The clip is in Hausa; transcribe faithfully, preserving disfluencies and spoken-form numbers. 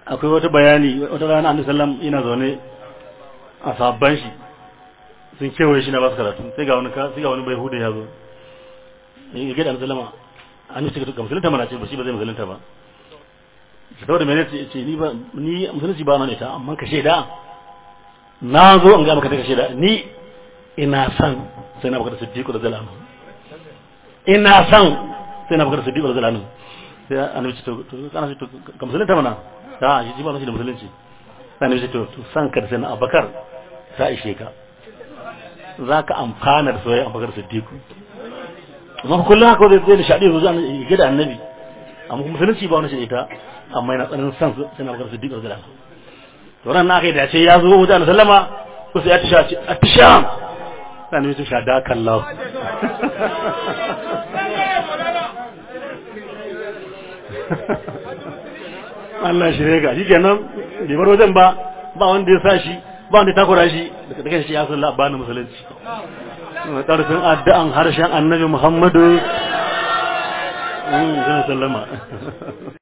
akwai wata bayani wata rana annabi sallam ina zaune a sabban shi sun kewaye shi na basu karatu sai ga wani sai ga wani bai hude ya zo ya ga annabi sallama annabi ce ga musulunta mana ce ba shi ba zai musulunta ba saboda mene ce ni ba ni musulunci ba mana ita amma ka sheda na zo an ga maka ka sheda ni ina san sai na baka da siddiq da zalama ina san sai na baka da siddiq da zalama sai annabi ce to kana ce to ka musulunta mana da shi ba shi da musulunci sai annabi ce to san ka da sai na abakar ta ishe ka zaka amfana da soyayya abakar siddiq amma kullum haka zai zai shadi zo zan yi da annabi amma musulunci ba wani shi ita amma yana tsananin san sai na bakar siddiq radiyallahu anhu to ran na kai da ce ya zo wajen sallama ko sai ya tisha a tisha sai ne tisha da kallahu Allah shi rega shi kenan bai bar wajen ba ba wanda ya sa shi ba wanda ya takura shi daga kan shi ya sallah ba na musulunci ƙarfin addu'an harshen annabi Muhammadu sallallahu alaihi wasallam